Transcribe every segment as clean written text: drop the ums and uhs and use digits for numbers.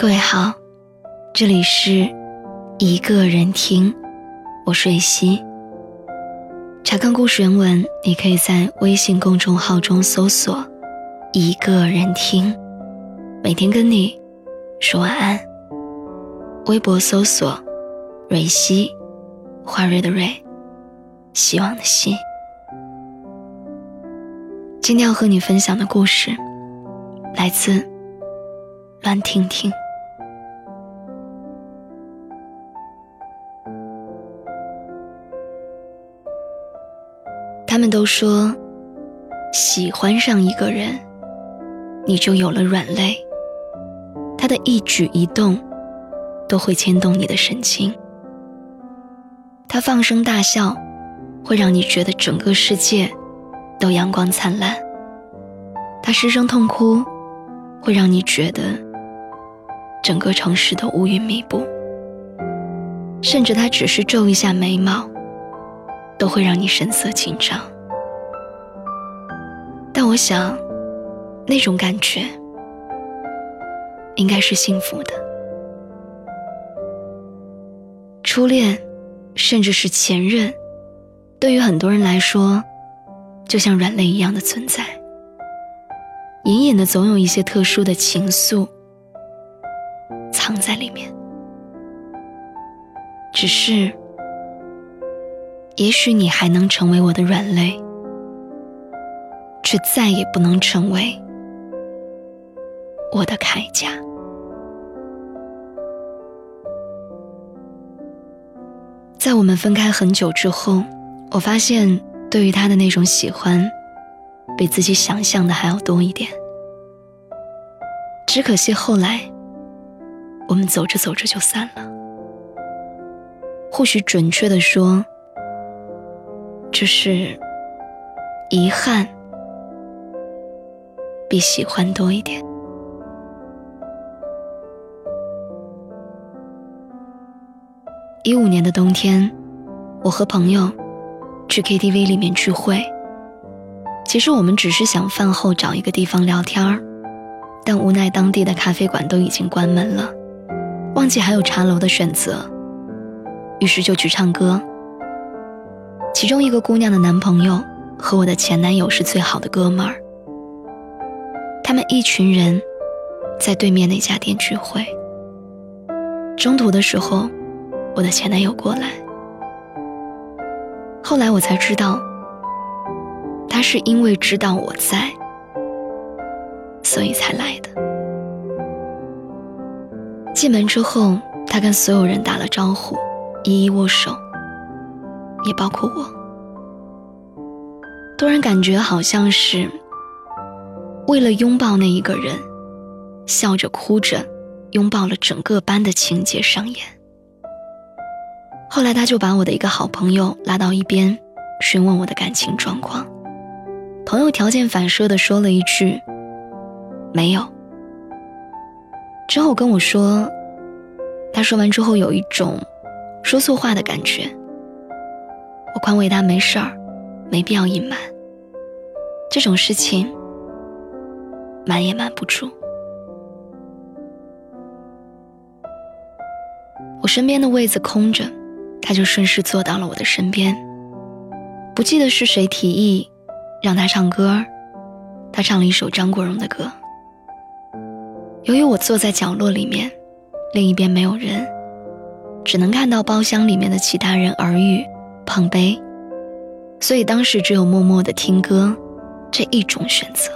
各位好，这里是一个人听，我是瑞希。查看故事原文，你可以在微信公众号中搜索一个人听，每天跟你说晚安。微博搜索瑞希，花蕊的蕊，希望的希。今天要和你分享的故事来自乱听听。他们都说，喜欢上一个人，你就有了软肋，他的一举一动都会牵动你的神经。他放声大笑，会让你觉得整个世界都阳光灿烂。他失声痛哭，会让你觉得整个城市都乌云密布。甚至他只是皱一下眉毛，都会让你神色紧张。但我想，那种感觉应该是幸福的。初恋，甚至是前任，对于很多人来说，就像软肋一样的存在。隐隐的总有一些特殊的情愫藏在里面。只是，也许你还能成为我的软肋，却再也不能成为我的铠甲。在我们分开很久之后，我发现对于他的那种喜欢比自己想象的还要多一点。只可惜后来我们走着走着就散了。或许准确地说，这是遗憾比喜欢多一点。15年的冬天，我和朋友去 KTV 里面聚会。其实我们只是想饭后找一个地方聊天，但无奈当地的咖啡馆都已经关门了，忘记还有茶楼的选择，于是就去唱歌。其中一个姑娘的男朋友和我的前男友是最好的哥们儿，他们一群人在对面那家店聚会。中途的时候，我的前男友过来，后来我才知道，他是因为知道我在，所以才来的。进门之后，他跟所有人打了招呼，一一握手，也包括我。突然感觉好像是为了拥抱那一个人，笑着哭着拥抱了整个班的情节上演。后来他就把我的一个好朋友拉到一边，询问我的感情状况。朋友条件反射地说了一句没有。之后跟我说，他说完之后有一种说错话的感觉。我宽慰他没事儿，没必要隐瞒，这种事情瞒也瞒不住。我身边的位子空着，他就顺势坐到了我的身边。不记得是谁提议让他唱歌，他唱了一首张国荣的歌。由于我坐在角落里面，另一边没有人，只能看到包厢里面的其他人耳语碰杯，所以当时只有默默地听歌这一种选择。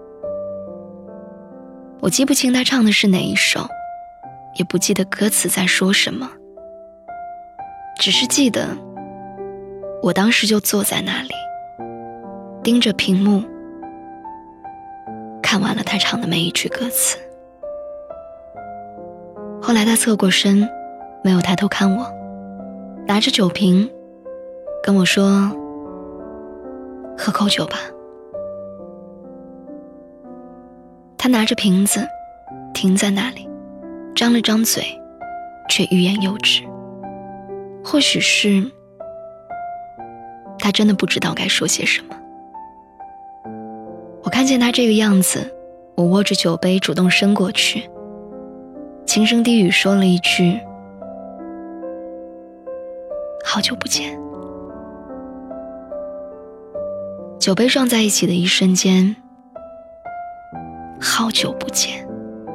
我记不清他唱的是哪一首，也不记得歌词在说什么，只是记得我当时就坐在那里，盯着屏幕，看完了他唱的每一句歌词。后来他侧过身，没有抬头看我，拿着酒瓶跟我说，喝口酒吧。他拿着瓶子停在那里，张了张嘴，却欲言又止。或许是他真的不知道该说些什么。我看见他这个样子，我握着酒杯主动伸过去， 轻声低语说了一句好久不见。酒杯撞在一起的一瞬间，好久不见。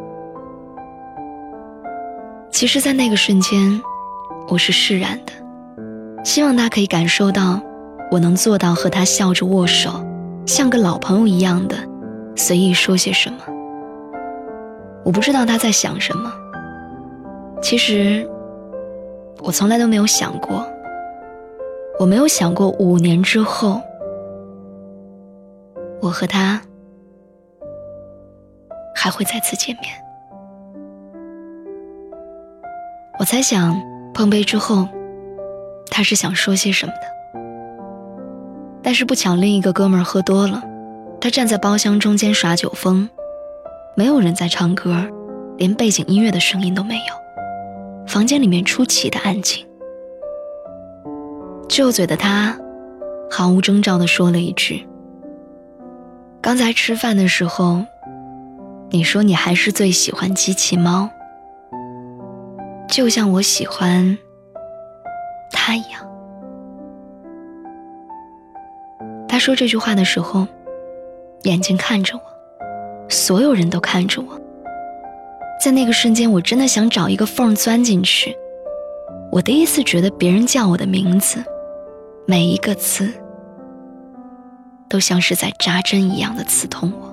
其实在那个瞬间我是释然的，希望他可以感受到我能做到和他笑着握手，像个老朋友一样的随意说些什么。我不知道他在想什么，其实我从来都没有想过，我没有想过5年之后我和他还会再次见面。我猜想碰杯之后他是想说些什么的，但是不巧另一个哥们儿喝多了，他站在包厢中间耍酒疯，没有人在唱歌，连背景音乐的声音都没有，房间里面出奇的安静。撅嘴的他毫无征兆地说了一句，刚才吃饭的时候你说你还是最喜欢机器猫，就像我喜欢他一样。他说这句话的时候眼睛看着我，所有人都看着我，在那个瞬间我真的想找一个缝钻进去。我第一次觉得别人叫我的名字，每一个字都像是在扎针一样的刺痛我。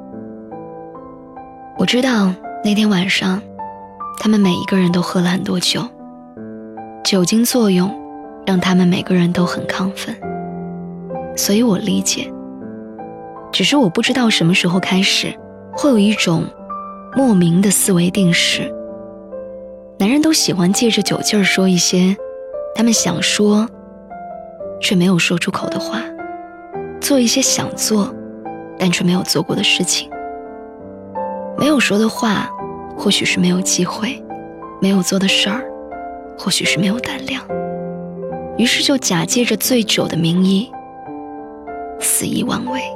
我知道那天晚上他们每一个人都喝了很多酒，酒精作用让他们每个人都很亢奋，所以我理解，只是我不知道什么时候开始会有一种莫名的思维定式，男人都喜欢借着酒劲儿说一些他们想说却没有说出口的话，做一些想做但却没有做过的事情。没有说的话或许是没有机会，没有做的事儿或许是没有胆量，于是就假借着醉酒的名义肆意妄为。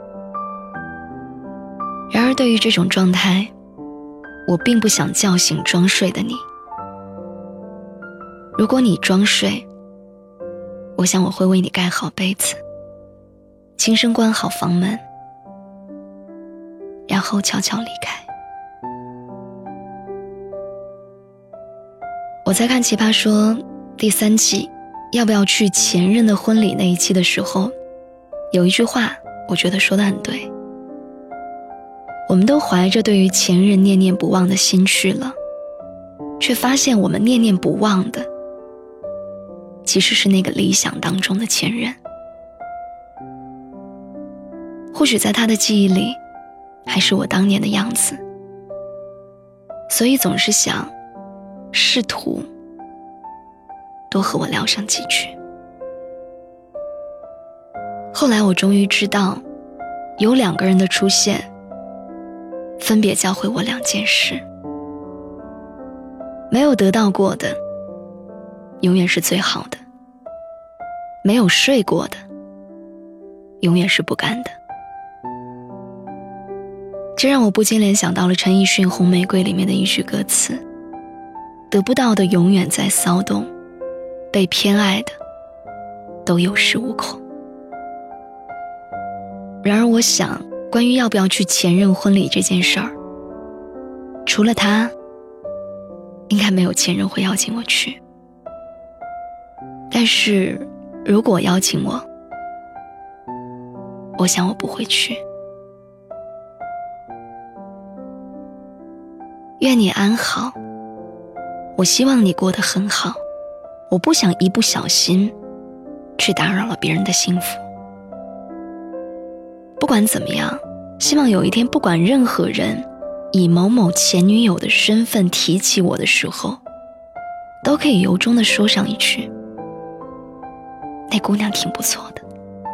然而对于这种状态，我并不想叫醒装睡的你。如果你装睡，我想我会为你盖好被子，轻声关好房门，然后悄悄离开。我在看《奇葩说》第3季要不要去前任的婚礼那一期的时候，有一句话我觉得说得很对，我们都怀着对于前任念念不忘的心去了，却发现我们念念不忘的其实是那个理想当中的前任。或许在他的记忆里还是我当年的样子，所以总是想试图多和我聊上几句。后来我终于知道，有2个人的出现分别教会我2件事。没有得到过的永远是最好的，没有睡过的永远是不甘的。这让我不禁联想到了陈奕迅《红玫瑰》里面的一句歌词，得不到的永远在骚动，被偏爱的都有恃无恐。然而我想，关于要不要去前任婚礼这件事儿，除了他，应该没有前任会邀请我去。但是如果邀请我想我不会去。愿你安好，我希望你过得很好，我不想一不小心去打扰了别人的幸福。不管怎么样，希望有一天不管任何人以某某前女友的身份提起我的时候，都可以由衷地说上一句，那姑娘挺不错的。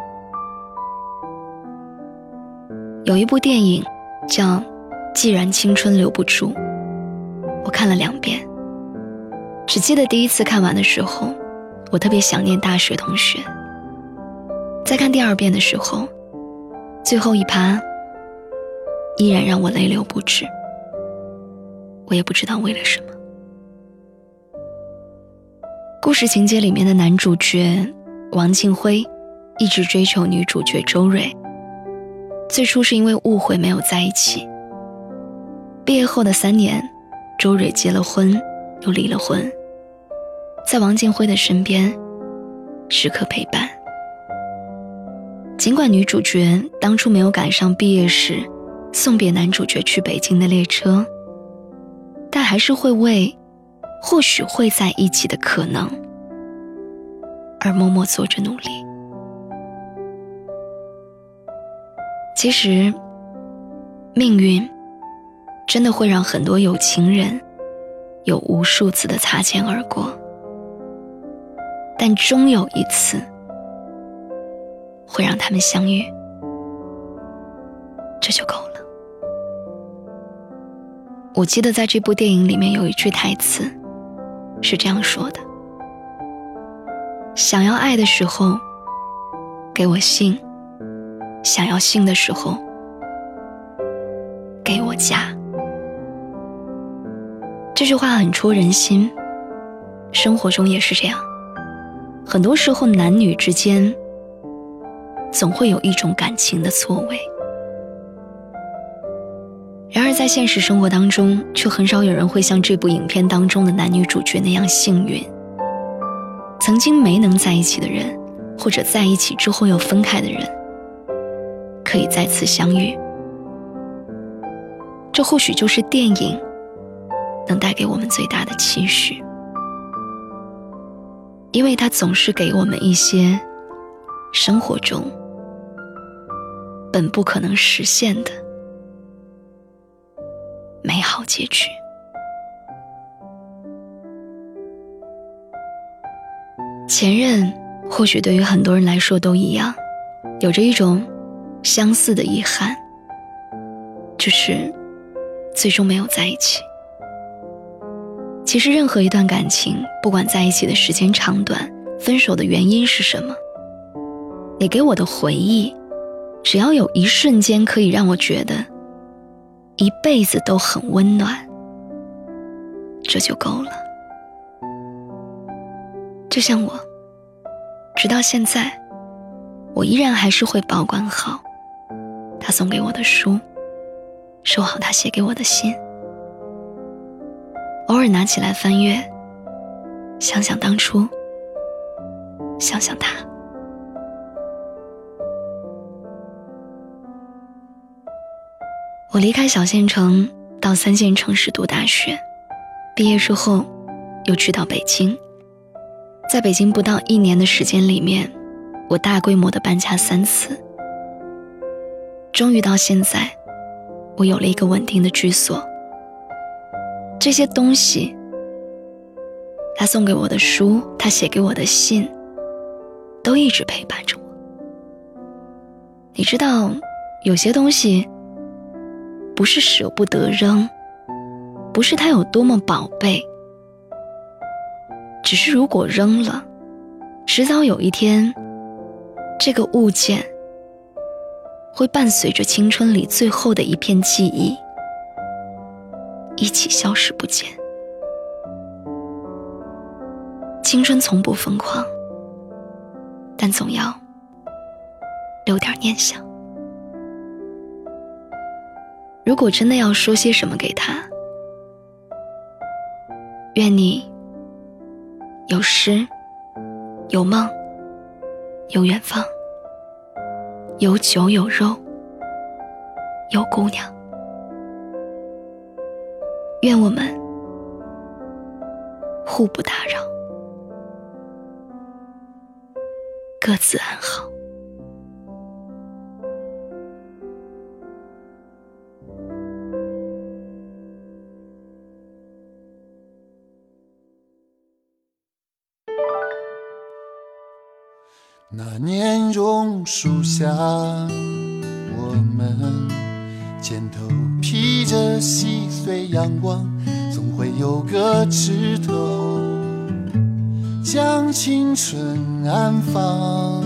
有一部电影叫《既然青春留不住》，我看了2遍，只记得第一次看完的时候，我特别想念大学同学。在看第2遍的时候，最后一趴依然让我泪流不止。 我也不知道为了什么。故事情节里面的男主角王庆辉一直追求女主角周蕊，最初是因为误会没有在一起。毕业后的3年，周蕊结了婚又离了婚，在王庆辉的身边时刻陪伴。尽管女主角当初没有赶上毕业时送别男主角去北京的列车，但还是会为或许会在一起的可能而默默做着努力。其实命运真的会让很多有情人有无数次的擦肩而过，但终有一次会让他们相遇，这就够了。我记得在这部电影里面有一句台词是这样说的：想要爱的时候给我性，想要性的时候给我家。这句话很戳人心，生活中也是这样。很多时候男女之间总会有一种感情的错位，然而在现实生活当中，却很少有人会像这部影片当中的男女主角那样幸运。曾经没能在一起的人，或者在一起之后又分开的人，可以再次相遇。这或许就是电影能带给我们最大的期许，因为它总是给我们一些生活中本不可能实现的美好结局。前任或许对于很多人来说都一样，有着一种相似的遗憾，就是最终没有在一起。其实任何一段感情，不管在一起的时间长短，分手的原因是什么，你给我的回忆，只要有一瞬间可以让我觉得一辈子都很温暖，这就够了。就像我，直到现在，我依然还是会保管好他送给我的书，收好他写给我的信，偶尔拿起来翻阅，想想当初，想想他。我离开小县城到3线城市读大学，毕业之后又去到北京。在北京不到1年的时间里面，我大规模的搬家3次，终于到现在，我有了一个稳定的居所。这些东西，他送给我的书，他写给我的信，都一直陪伴着我。你知道，有些东西不是舍不得扔，不是它有多么宝贝，只是如果扔了，迟早有一天，这个物件会伴随着青春里最后的一片记忆，一起消失不见。青春从不疯狂，但总要留点念想。如果真的要说些什么给他，愿你有诗，有梦，有远方，有酒有肉，有姑娘。愿我们互不打扰，各自安好。 那年榕树下，我们肩头披着细碎阳光，总会有个枝头将青春安放。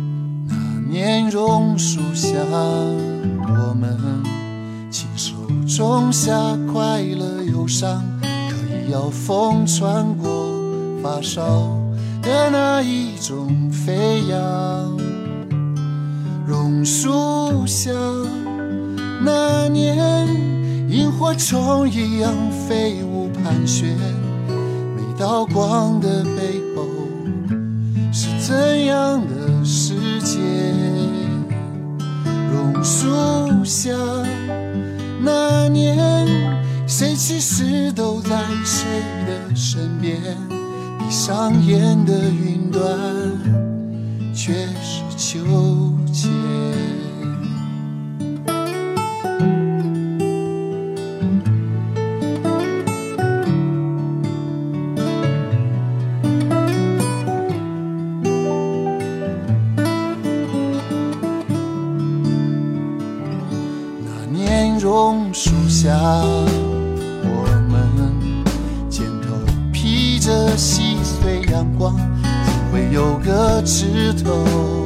那年榕树下，我们亲手种下快乐忧伤，可以要风穿过发梢的那一种飞扬。榕树下那年，萤火虫一样飞舞盘旋，每道光的背后是怎样的世界？榕树下那年，谁其实都在谁的身边，闭上眼的云端却是秋千。榕树下，我们肩头披着细碎阳光，总会有个枝头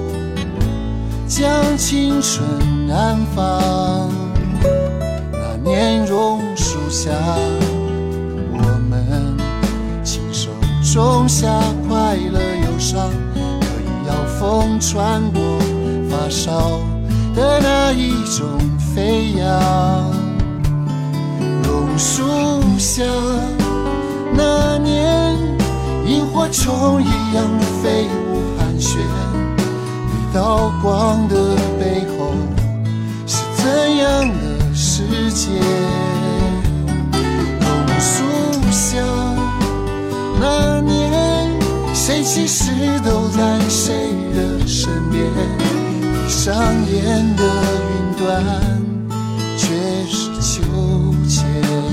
将青春安放。那年榕树下，我们亲手种下快乐忧伤，可以要风穿过发梢的那一种飞扬。榕树下那年，萤火虫一样飞舞盘旋，每道光的背后是怎样的世界？榕树下那年，谁其实都在谁的身边，闭上眼的云端却是秋千。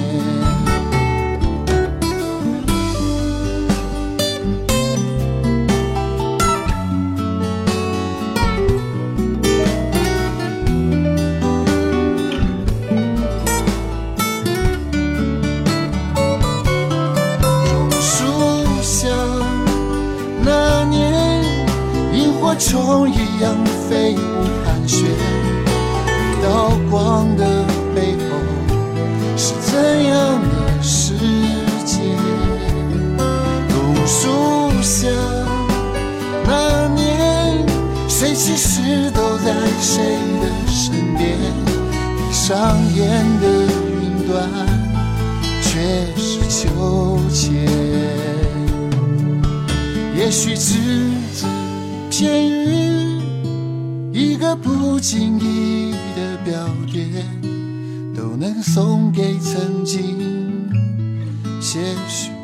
榕树下那年，萤火虫一样飞舞盘旋，每道光的背后是怎样的世界？榕树下那年，谁其实都在谁的身边，闭上眼的云端却是秋千。也许只字片语，一个不经意的表点，都能送给曾经些许